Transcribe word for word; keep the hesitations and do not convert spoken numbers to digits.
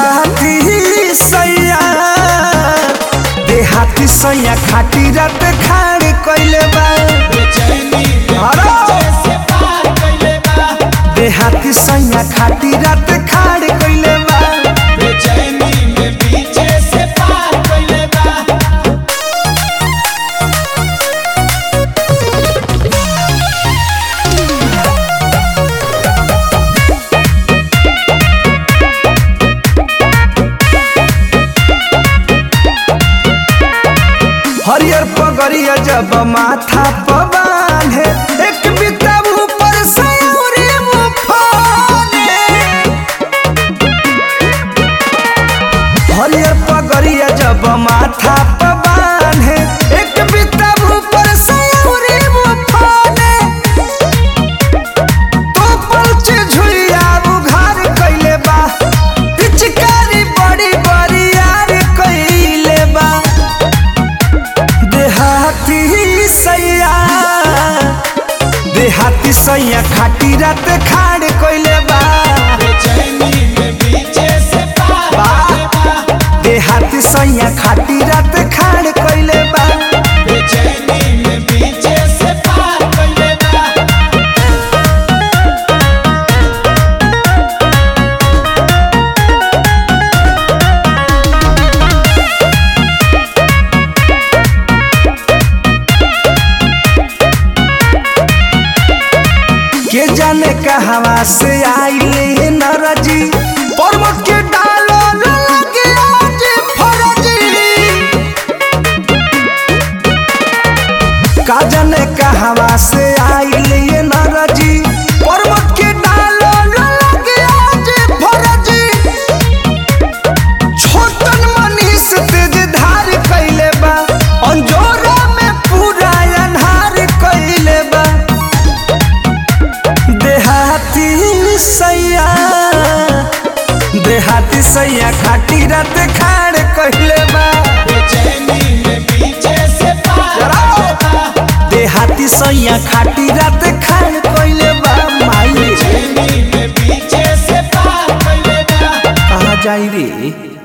देहाती सैया देहाती सैया खाटी रात खाड़ कइले बा देहाती सैया खाटी रात खाड़ कइले बा हरियर पगड़िया जब माथा पर बांधे एक बिता ऊपर से उरे मुफाने हरियर पगड़िया जब माथा पर बांधे एक बिता ऊपर से उरे मुफाने तो पलचे झुलिया उघार कइले बा पिचकारी बड़ी बड़ी यार कइले बा देहाती सैया देहाती सैया खाटी रात खाड़ कइले बा देहाती सैया खाटी रात खाड़ कइले बा के जाने कहवा से आइले नरजी पर्वत के डालो लगे आज फरजी का जाने कहवा से आइले नरजी पर्वत के डालो लगे आज फरजी छोटन मनीष तेज धार कइले बा अंजोरा में पूरा अन्हार कइले बा देहाती सैया देहाती सैया खाटी रात खाड़ कइले बा देहाती सैया खाटी रात खाड़ कइले बा माई कहाँ जाई रे।